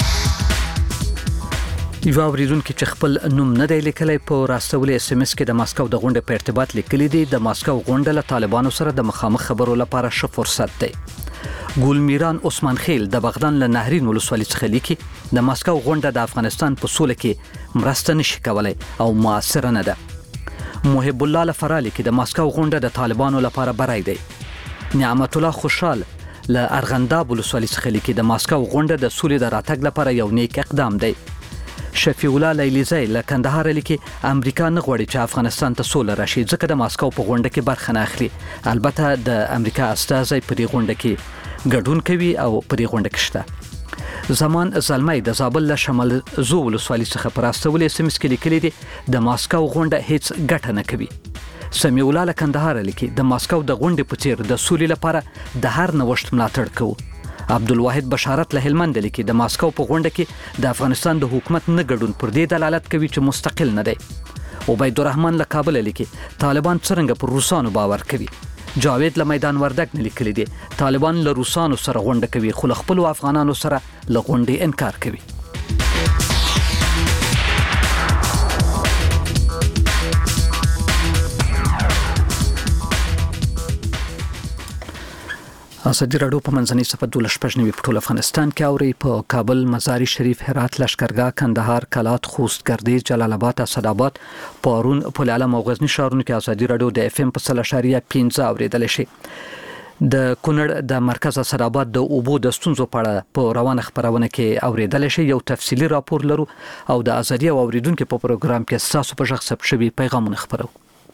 یو اوریدونکو چې خپل نوم نه دی لیکلی په راستولې SMS کې د ماسکو د غونډې په ارتباط لیکلي دي. د ماسکو غونډه له طالبانو سره د مخامخ خبرو لپاره ښه فرصت دی. ګل میران عثمان خیل د بغداد له نهرین ولسوالۍ څخه لیکي د ماسکو غونډه د افغانستان په سوله کې مرسته نشي کولای او موثر نه ده. محب الله لفرالی کې د ماسکو غونډه د طالبانو لپاره برای دی. نعمت الله خوشحال له ارغنداب ولسوالۍ څخه لیکي د ماسکو غونډه د سولې د راتګ لپاره یو نیک اقدام دی. شفیع الله لیلیزی له کندهار لیکي امریکا نه غواړي چې افغانستان ته سوله راشي ځکه د ماسکو په غونډه کې برخه نه اخلي. البته د امریکا استازي په دې غونډه کې ګډون کوي او په دې غونډه کې شته. زمان زلمی د زابل له شمال زو ولسوالۍ څخه پر استولې SMS کې لیکلي دي د ماسکو غونډه هیڅ ګټه نه کوي. سمیع الله له کندهار لیکي د ماسکو د غونډې په څیر د سولې لپاره د هر نوښت ملاتړ کوو. عبدالواحد بشارت له هلمند لیکي د ماسکو په غونډه کې د افغانستان د حکومت نه ګډون پر دې دلالت کوي چې مستقل نه دی. عبید الرحمن له کابل لیکي طالبان څنګه پر روسانو باور کوي. جاوید له میدان وردګ نه لیکلي دي طالبان له روسانو سره غونډه کوي خو له خپل افغانانو سره له غونډې انکار کوي. آزادي رادیو په منځنۍ صفحه 12 په ټول افغانستان کې اوري. په کابل، مزار شریف، هرات، لشکرګاه، کندهار، کلات، خوست، گردیز، جلال آباد، اسداباد، پارون، پل علم او غزنی ښارونو کې آزادي رادیو د FM په 0.5 اوریدل شي. د کونړ د مرکز اسداباد د اوبو د ستونزو په اړه په روانه خبرونه کې اوریدل شي. یو تفصیلی راپور لرو او د آزادي او اوریدونکو په پروګرام کې تاسو په ژغ ثبت شوی پیغامونه خبرو.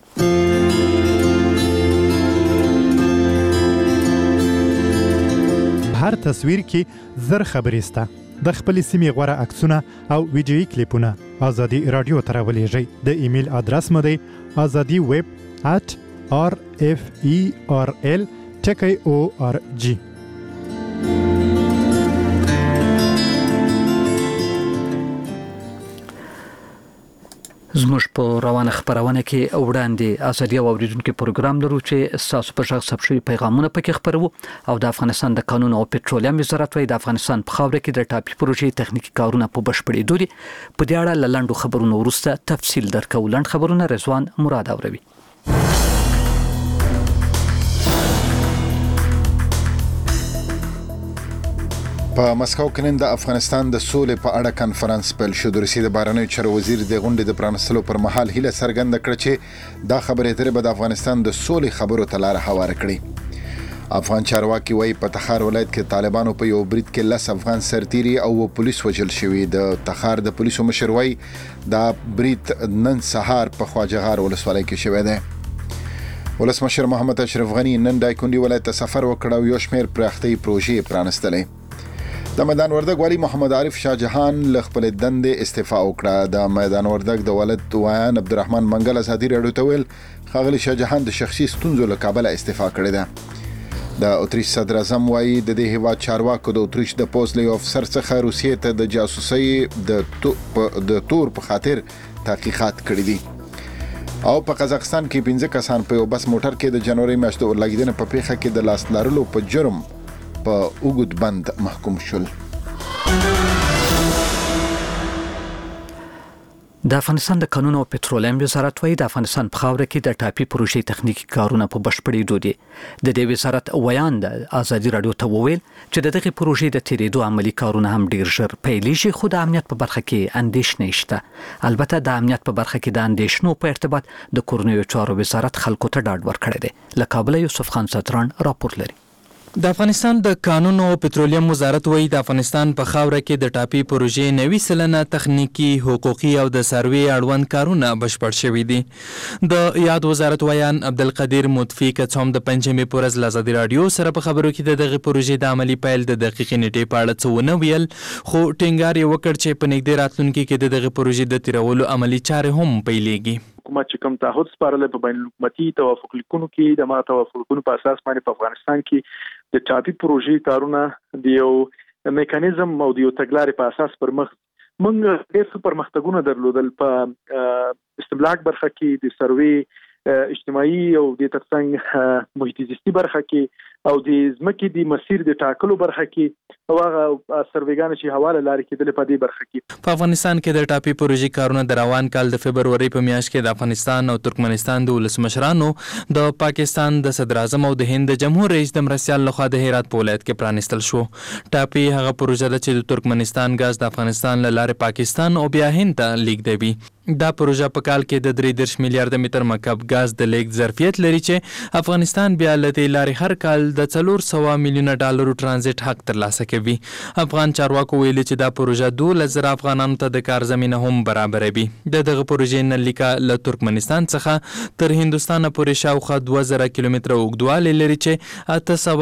هر تصویر کې زر خبرې سته. د خپل سیمې غوړه عکسونه او ویډیويي کلیپونه آزادي رادیو ته راولېږئ. د ایمیل ادرس مو دی azadiweb@rferl.org. زموږ په روانه خبرونه کې وړاندې ازادي او اوریدونکو پروګرام لرو چې تاسو په ځای ثبت شوی پیغامونه پکې خبرو او د افغانستان د قانون او پټرولیم وزارت وايي د افغانستان په خاوره کې د ټاپي پروژې تخنیکی کارونه په بشپړېدو دي. په دې اړه لاندو خبرونه وروسته تفصیل درکو. لاند خبرونه رضوان مراد اوروي. په مسکو کې نن د افغانستان د سولې په اړه کانفرنس پیل شو. د روسیې د بهرنیو چارو وزیر د غونډې د پرانستلو پر مهال هیله څرګنده کړه چې دا خبرې اترې به د افغانستان د سولې خبرو ته لار هواره کړي. افغان چارواکي وايي په تخار ولایت کې طالبانو په یو برید کې 10 افغان سرتیري او پولیس وژل شوي. د تخار د پولیسو مشر وايي دا برید نن سهار په خواجهغار ولسوالۍ کې شوی دی. ولسمشر محمد اشرف غنی نن دایکنډي ولایت ته سفر وکړ او یو شمېر پراختي پروژې پرانستلې. د میدان وردګ والی محمد عارف شاه جهان ل خپل دندې استعفا وکړه. د میدان وردګ د ولد وایان عبدالرحمن منګل ازادي راډیو ته ویل خاغلی شاه جهان د شخصي ستونزو له کابل استعفا کړې ده. د اتریش صدر اعظم وايي د دې هیواد چارواکو د اتریش د پوزلی افسر څخه روسیې ته د جاسوسۍ د تور په خاطر تحقیقات کړې دي. او په قزاقستان کې 15 کسان په یو بس موټر کې د جنوري میاشتې اورلګیدنې په پیښه کې د لاس لارلو په جرم په اوګد بند محکوم شول. د افغانستان د قانون او پټرولیم وزارت وايي د افغانستان په خاوره کې د ټاپي پروژې تخنیکی کارونه په بشپړېدو دي. د دې وزارت ویان د ازادي راډیو ته وویل چې دغه پروژې د تیریدو عملی کارونه هم ډیر ژر پیلېږي، خو د امنیت په برخه کې اندېښنې شته. البته د امنیت په برخه کې د اندېښنو په ارتباط د کورنیو چارو وزارت خلکو ته ډاډ ورکړی دی. له کابل یوسف خان ستران راپور لري. د افغانستان د قانون او پټرولیم وزارت وايي د افغانستان په خاوره کې د ټاپي پروژې 90% تخنیکی، حقوقي او د سروې اړوند کارونه بشپړ شوي دي. د یاد وزارت ویان عبدالقدیر مطفی کڅوم د پنځمې پورز لازادي رادیو سره په خبرو کې دغه پروژې د عملی پیل د دقیقې نیټې په اړه څه ونه ویل، خو ټینګار یې وکړ چې په نږدې راتلونکي کې دغه پروژې د تیرولو عملی چارې هم پیلېږي. حکومت چې کوم تعهد سپارل په بین الحکومتي توافق لیکونو کې د ما توافقونو په اساس باندې په افغانستان کې د ټاپي پروژې کارونه د یو میکانیزم او د یو تګلارې په اساس پر مخ موږ ډېر پرمختګونه درلودل په استملاک برخه کې د سروې اجتماعي او د ترڅنګ محیط زیستي برخه کې او د ځمکې د مسیر د ټاکلو برخه کې او هغه سروېګان چې حواله لري کېدل په دې برخه کې. په افغانستان کې د ټاپي پروژې کارونه د روان کال د فبرवरी په میاشت کې د افغانستان او ترکمنستان د ولسمشرانو، د پاکستان د صدر اعظم او د هند د جمهور رئیس د مرستیال لخوا د هرات په ولایت کې پرانستل شو. ټاپي هغه پروژه ده چې د ترکمنستان غاز د افغانستان له لارې پاکستان او بیا هند ته لیږدوي. دا پروژه په کال کې د 3 میلیارډ متر مکعب غاز د لیږد ظرفیت لري چې افغانستان بیا له دې لارې هر کال د 400 میلیونه ډالرو ترانزیت حق ترلاسه کوي. افغان چارواکو ویلي چې دا پروژه 12,000 افغانانو ته د کار زمینه هم برابروي. دغه پروژې نن لیکه له ترکمنستان څخه تر هندستان پورې شاوخوا 2000 کیلومتره اوږدوالی لري چې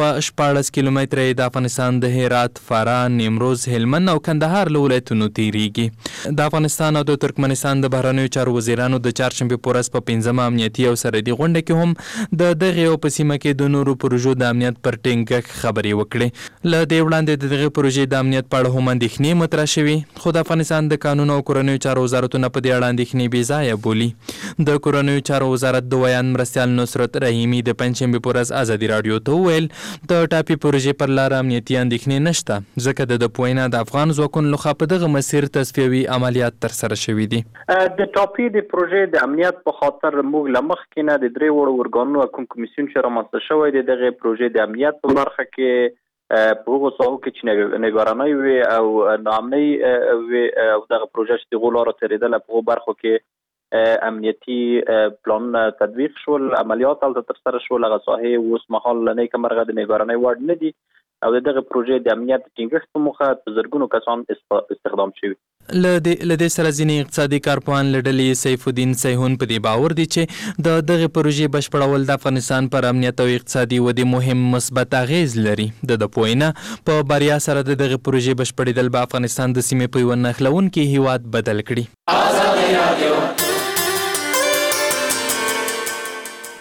814 کیلومتره د افغانستان د هرات، فراه، نیمروز، هلمند او کندهار له ولایتونو تیریږي. د افغانستان او د ترکمنستان د بهرنیو چارو وزیرانو د چهارشنبه په ورځ په 5مه امنیتي او سرحدي غونډه کې هم د دغه او په سیمه کې د نورو پروژو د امنیت پر ټینګښت خبرې وکړې. له دې وړاندې دغه پروژې د امنیت په اړه هم اندېښنې مطرح شوې، خو د افغانستان د قانون او کورنیو چارو وزارتونه په دې اړه اندېښنې بې ځایه بولي. د کورنیو چارو وزارت د ویان مرستیال نصرت رحیمي د پنځشنبه په ورځ ازادي راډیو ته وویل د ټاپي پروژې پر لار امنیتي اندېښنې نشته، ځکه د پوینا د افغان ځواکونو لخوا په دغه مسیر تصفیوي عملیات ترسره شوي دي. د ټاپي د پروژې د امنیت په خاطر موږ لمخ کې نه د 3 وړو ورګانونو کوم کمیسیون چې رامنځته شوی دی دغه پروژې د امنیت په برخه کې په هغو ساحو کې چې نگرانۍ وي او ناامنۍ وي او دغه پروژه چې د غولارو تیریدله په هغو برخو کې امنیتي پلانونه تطبیق شول، عملیات هلته ترسره شول. هغه ساحې اوس مهال له نیکه مرغه د نگرانۍ وړ نه دي او دغه پروژې د امنیت ټینګښت په موخه په زرګونو کسان استخدام شوي. له دې سره ځینې اقتصادي کارپوهان له ډلې سیف الدین سیحون په دې باور دي چې د دغه پروژې بشپړول د افغانستان پر امنیت او اقتصادي ودې مهم مثبت اغیز لري. د پوینا په بریا سره دغه پروژې بشپړېدل به افغانستان د سیمې په یو نښلونکي هیواد بدل کړي.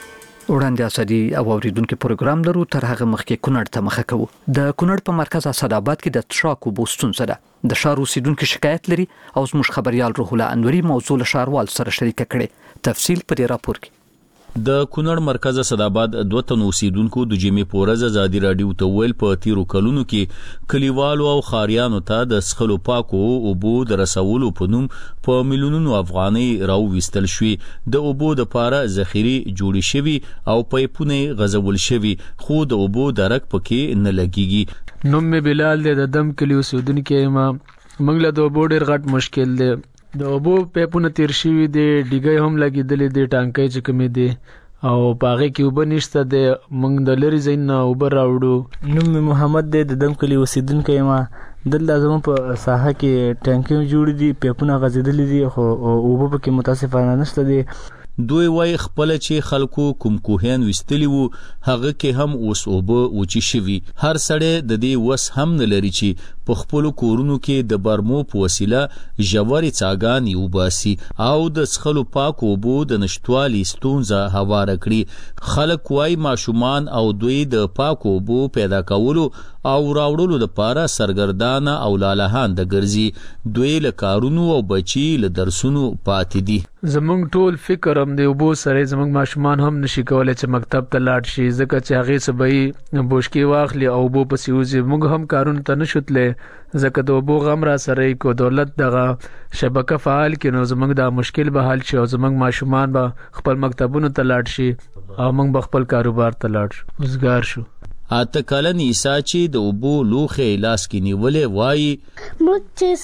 وړاندې اسدي او اوریدونکو پروګرام لرو تر هغه مخکې کونړ ته مخه کوو د کونړ په مرکز اسداباد کې د تراکو بوستون سره د شهر اوسیدونکو شکایت لري او زموږ خبريال روح الله انوري موضوع له شهروال سره شریک کړي تفصيل په دې راپور کې د کونړ مرکز اسداباد 2 تن اوسیدونکو د جمعې پورز ازادي رادیو ته ویل په تیرو کلونو کې کلیوالو او خاریانو ته د سخلو پاکو او بو د رسولو په نوم په میلیونونو افغاني راوستل شوې د اوبو د پاره ذخیره جوړې شوی او پایپونه غزول شوی خو د اوبو درک پکې نه لګيږي نوم می بلال د دم کلی اوسیدونکو ما منګله د اوبو ډیر غټ مشکل دی د اوبو پیپونه تیر شوی دی ډیګي هم لګیدلې دی ټانکۍ چې کمی دی او باغې کې وب نشته دی موږ د لری زین اوبه راوړو نوم محمد دی د دم کلی اوسیدونکو ما دلته زموږ په ساحه کې ټانکۍ جوړ دي پیپونه غزیدلې دي خو اوبه پکې متاسفانه نشته دی دوی وای خپل چې خلکو کوم کوهین وستلی وو هغه کې هم اوس اوبه وچی شوی هر سړی د دې وس هم نه لري چې په خپل کورونو کې د برمو په وسیله جوړی څاګان یوباسي او د سخلو پاک اوبو د نشټوالي ستونزه هواره کړي خلک وای ماشومان او دوی د پاک اوبو پیدا کولو او راوړلو لپاره سرګردانه او لالهان د ګرځي دوی له کارونو او بچي له درسونو پاتې دي زمونږ ټول فکر هم دی وبو سره زمونږ ماشومان هم نشي کولای چې مکتب ته لاړ شي ځکه چې هغه سبي بوشکی واخلي او وبو پسې وځي موږ هم کارونه ته نشوتله ځکه د وبو غم را سره کو دولت دغه شبکه فعال کینو زمونږ دا مشکل به حل شي او زمونږ ماشومان به خپل مکتبونو ته لاړ شي او موږ به خپل کاروبار ته لاړ شو وزګار شو اته کلن عیسی چې د اوبو لوخه لاس کې نیولې وای موږ چې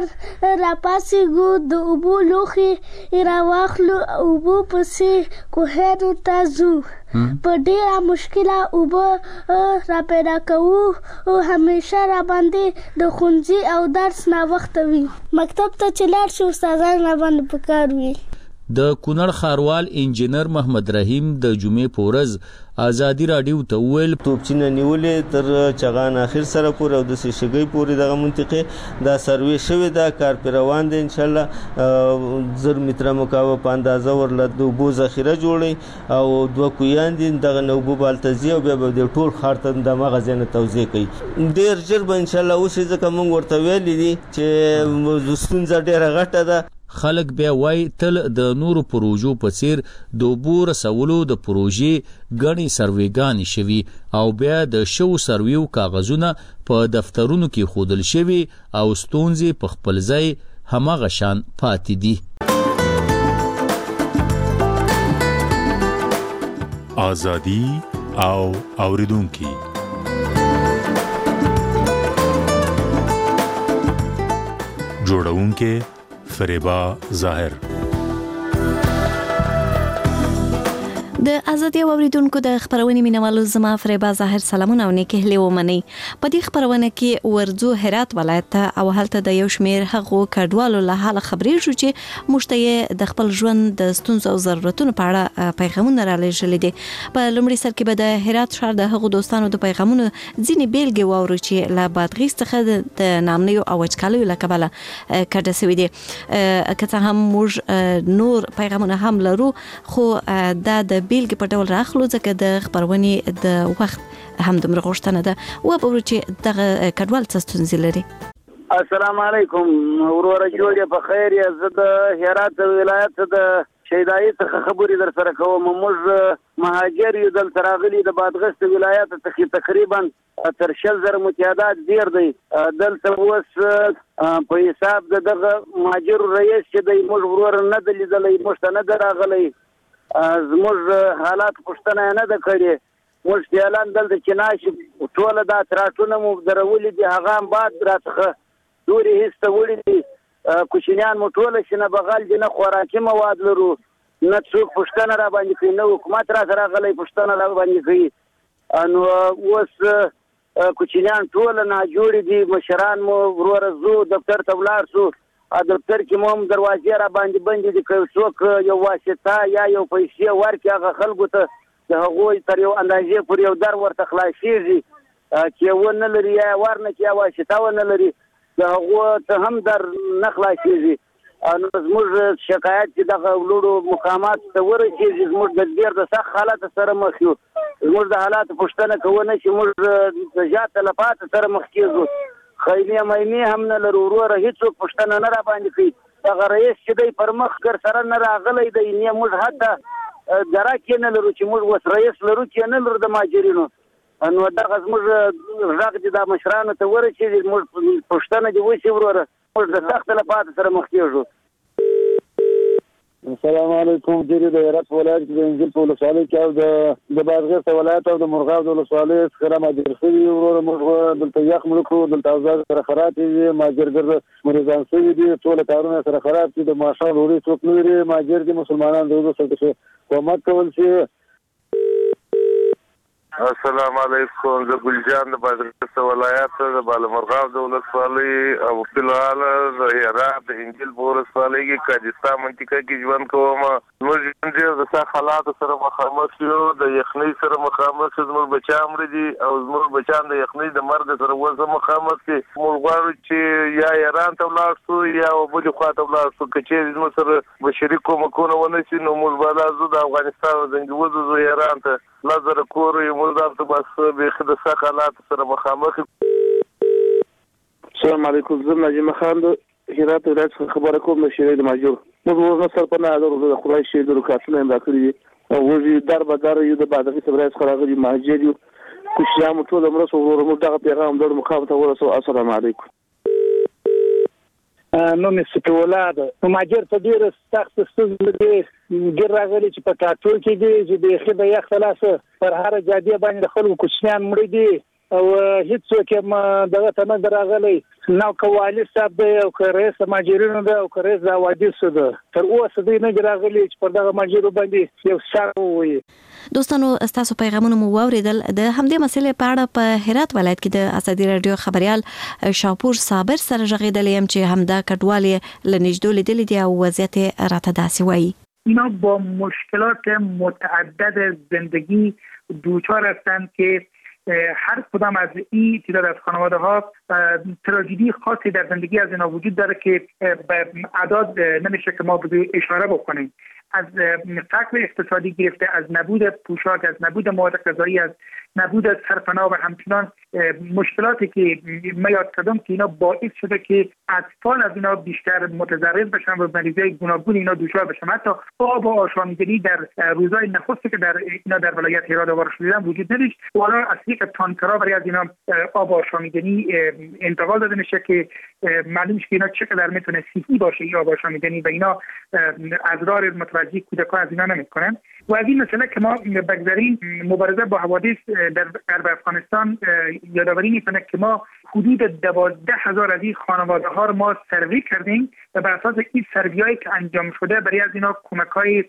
سحر را پاسې ګو د اوبو لوخه را واخلو اوبو پسې کوهرو تازو په ډیره مشکله اوبه را پیدا کوو او همیشه را باندې د خونځي او درس نه وخت وي مکتب ته چې لاړ شو استادان را باندې پکار وي د کونړ خاروال انجینر محمد رحیم د جمعې پورز ازادي رادیو ته ویل توپچینه نیولې تر چغان اخر سره پور او د شګي پورې دغه منطقه دا سروې شوې دا کار پر روان دي ان شاء الله زر متر مکعب په اندازه ورله د اوبو ذخیره جوړي او دوه کویان دي دغه نوبو بالتزي او به د ټول خار ته د مغزنه توزیع کوي ډیر ژر به ان شاء الله وشي ځکه موږ ورته ویل دي چې ستونزه ډیره غټه ده خلک بیا وای تل د نورو پروژو په څیر د اوبو رسولو د پروژې غني سروېګانی شوي او بیا د شو سرویو کاغذونه په دفترونو کې خودل شوي او ستونزې په خپل ځای هماغه شان پاتې دي ازادي او اوریدونکو جوړونکو فریبا ظاهر د ازادي اوریدونکو د خبرونې مینوالو زما فریبا ظاهر سلامونه او نیکه هلي ومني په دې خبرونه کې ورځو هرات ولایت او هلته د یو شمیر هغو کډوالو له حال خبرې شو چې مشته د خپل ژوند د ستونزو او ضرورتونو په اړه پیغامونه را لېږلي دي په لومړي سر کې به د هرات شهر د هغو دوستانو د پیغامونو ځینې بیلګې واورو چې له بادغیس څخه د نامنیو او وچکالیو له کبله کډه شوي دي که څه هم موږ نور پیغامونه هم لرو خو دا د بیلګې په ډول راخلو ځکه د خبرونې د وخت هم دومره غوښتنه ده وبورو چې دغه کډوال څه ستونزې لري السلام علیکم وروره جوړې په خیر یا زه د هرات ولایت د شیدای څخه خبرې در سره کوم موږ مهاجر یو دل تراغلی د بادغیس ولایت څخه تقریبا تر 10000 متعدد ډیر دی دلته اوس په حساب دغه مهاجر رئیس چې د موږ وروره نه دلیدلې موږ نه دراغلی زموږ حالات پښتنه نه د کړي موږ اعلان دلته چې ناشي ټول دا تراټونه مو درولې دي هغه بعد راڅخه دوري هسته وړي دي کوچنیان مو ټول شنه بغل دي نه خوراکي مواد لرو نه څوک پښتنه را باندې کوي نو حکومت را سره غلې پښتنه را باندې کوي نو اوس کوچنیان ټول نه جوړ دي مشران مو ورور زو دفتر ته ولاړ شو دفتر کې موږ دروازې را باندې بندې دي که څوک یو واسطه یا یو پیسې ورکړي هغه خلکو ته د هغوی تر یو اندازې پورې یو در ورته خلاصېږي چې ونه لري یا ورنه کې یا واسطه ونه لري د هغو ته هم در نه خلاصېږي نو زموږ شکایت چې دغه لوړو مقامات ته ورسېږي زموږ د ډېر د سخت حالت سره مخ یو زموږ د حالات پوښتنه کوو چې موږ د زیات تلفات سره مخ کېږو خیمه مېمه هم نه لرو وروره هیڅ پوښتنه نه را باندې کوي دغه رئیس چې دی پر مخ ګر سره نه راغلی دی نه موږ حتی درک نه لرو چې موږ وس رئیس لرو چې نه لرو د ماجرینو نو دغه موږ راغ دي د مشرانو ته ورسېږي موږ پوښتنه دی وشي وروره موږ د سخت تلفات سره مخ کېږو. السلام علیکم جری د هرات ولایت د انجیل په ولسوالۍ کې او د بازغیس ولایت او د مرغاب د ولسوالۍ څخه ماجر شوي ورور موږ دلته یخ ملکو دلته اوزار سره خراب دي ماجرګر مریضان شوي دي ټول کارونه سره خراب دي د ماشا لوري څوک نه لري ماجر دي مسلمانان د سره کومک کول شي. السلام علیکم زه ګلجان د بازرګس ولایت د بالمرغاب د ولسوالۍ او فلحال د هرات د انجیل په ولسوالۍ کې کاجستا منطقه کې ژوند کوم. موږ د سخت حالاتو سره مخامخ یو د یخنۍ سره مخامخ زموږ بچیان مړه دي او زموږ بچیان د یخنۍ د مرګ سره وځه مخامخ دي. موږ غواړو چې یا ایران ته ولاړ شو یا بل خوا ته ولاړ شو که چېرې زموږ سره بشري کومکونه ونه شي نو موږ به لازم د افغانستان زنګ وځو ایران ته لازم کور یو موږ ته بس به د سخت حالاتو سره مخامخ. السلام علیکم زه نجم خان د هرات ولایت څخه خبره کوم د شیرې د ماجور موږ نو سر په نه د خدای شي د رکاتونه امدا کړی او وږي در به در یو د بادغې صبرای څخه راغلي ماجر یو کوشیا مو ټول عمر سره ورمو دغه پیغام د مخاطب ورسو. السلام علیکم. نو مې سپولاده نو ماجر ته ډیر سخت ستونزې دي ګر راغلي چې په کاټول کې دي چې د خې د یخ خلاص پر هر جادي باندې خلکو کوچنیان مړي دي او هیڅ څوک دغه ته نه راغلی نو کوالي صاحب دی او رئیس ماجرینو دی او رئیس د وادي سود تر اوسه دی نه راغلی چې پر دغه ماجرو باندې یو څه وي. دوستانو تاسو پیغامونه مو واوریدل د همدې مسلې په اړه په هرات ولایت کې د ازادي رادیو خبريال شاپور صابر سره ژغېدل یم چې همدا کډوالي لنجدو لیدل دي او وضعیت راته داسې وایي. اینا با مشکلات متعدد زندگی دوچار هستند که هر کدام از این تعداد از خانواده ها تراژدی خاصی در زندگی از اینا وجود داره که به اعداد نمیشه که ما به اشاره بکنیم. از فقر اقتصادی گرفته از نبود پوشاک از نبود مواد غذایی از نبود سرپناه و همچنان مشکلاتی که ما یاد کردم که اینا باعث شده که اطفال از اینا بیشتر متضرر بشن و مریضای گوناگون اینا دچار بشن. حتی آب و آشامیدنی در روزهای نخستی که در اینا در ولایت هرات آوار شدن وجود نداشت و حالا از یک تانکرها برای از اینا آب و آشامیدنی انتقال داده میشه که معلوم میشه که اینا چقدر میتونه صحی باشه این آب و آشامیدنی و اینا اضرار متوجه کودکان از اینا نمیکنن. و از این مسئله که ما بگذاریم مبارزه با حوادث در غرب افغانستان یادآوری میکنه که ما حدود 12,000 از این خانواده ها رو ما سروی کردیم و بر اساس این سرویایی که انجام شده برای از اینا کمک‌های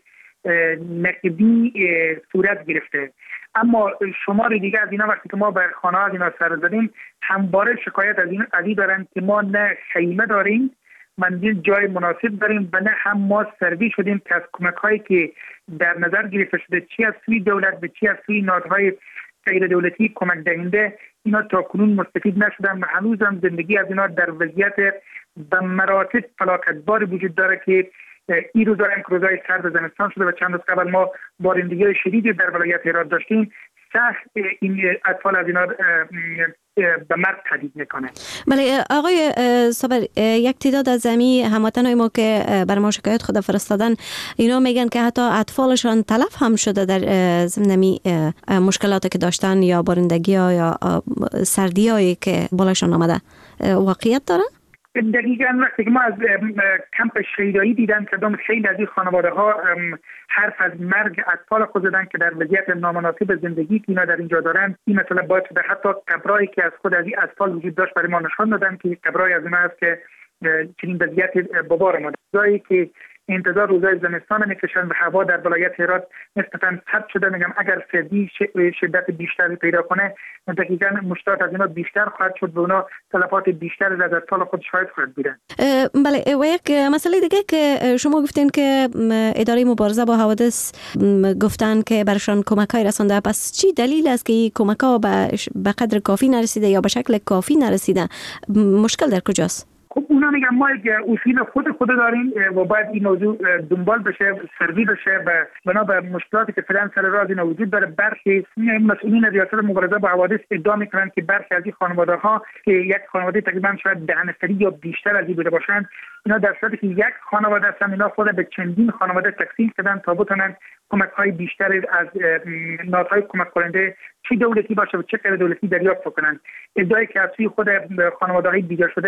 نقدی صورت گرفته. اما شمار دیگه از اینا وقتی که ما به خانه ها از اینا سر زدیم همواره شکایت از این دارن که ما نه خیمه داریم منزل جای مناسب داریم و نه هم ما سروی شدیم که از کمک‌هایی که در نظر گرفته شده چی از سوی دولت به چی از سوی نهادهای غیر دولتی کمک دهنده اینا تا کنون مستفید نشدن و هنوز هم زندگی از اینا در وضعیت به مراتب فلاکتبار وجود داره که این روزا هم که روزای سرد زمستان شده و چند روز قبل ما بارندگی شدیدی در ولایت هرات داشتیم سخت این اطفال از اینا به مرگ تهدید میکنه. بله آقای صابر یک تعداد از زمین هموطنای ما که بر ما شکایت خود فرستادن اینا میگن که حتی اطفالشان تلف هم شده در ضمن مشکلاتی که داشتن یا بارندگی ها یا سردیایی که بالاشان آمده واقعیت داره؟ دقیقاً وقتی که ما از کمپ شیدایی دیدن که خیلی از این خانواده ها حرف از مرگ اطفال خود زدن که در وضعیت نامناسب زندگی که اینا در اینجا دارن این مثلا باید شده حتی قبرایی که از خود از این اطفال وجود داشت برای ما نشان دادن که قبرای از اینا هست که چنین وضعیت بابار ما جایی که انتظار روزای زمستان میکشن و هوا در ولایت هرات نسبتاً سرد شده. میگم اگر سردی شدت بیشتری پیدا کنه دقیقاً مشکلات از اینا بیشتر خواهد شد و اونا تلفات بیشتر از اطفال خود شاید خواهد بودن. بله و یک مسئله دیگه که شما گفتین که اداره مبارزه با حوادث گفتن که برشان کمک‌های رسانده، پس چی دلیل است که این کمک‌ها به قدر کافی نرسیده یا به شکل کافی نرسیده؟ مشکل در کجاست؟ خب اونا میگن ما یک اصول خود داریم و باید این موضوع دنبال بشه، سروی بشه بنا به مشکلاتی که فعلا سر راز اینا وجود داره. برخی مسئولین ریاست مبارزه با حوادث ادعا میکنن که برخی از این خانواده‌ها که یک خانواده تقریبا شاید 10 نفری یا بیشتر از این بوده باشند، اینا در صورتی که یک خانواده هستن اینا خود به چندین خانواده تقسیم کردن تا بتونن کمک‌های بیشتری از نهادهای کمک کننده چه دولتی باشه و چه غیر دولتی دریافت کنند. ادعای که از سوی خود خانواده‌های بیجا شده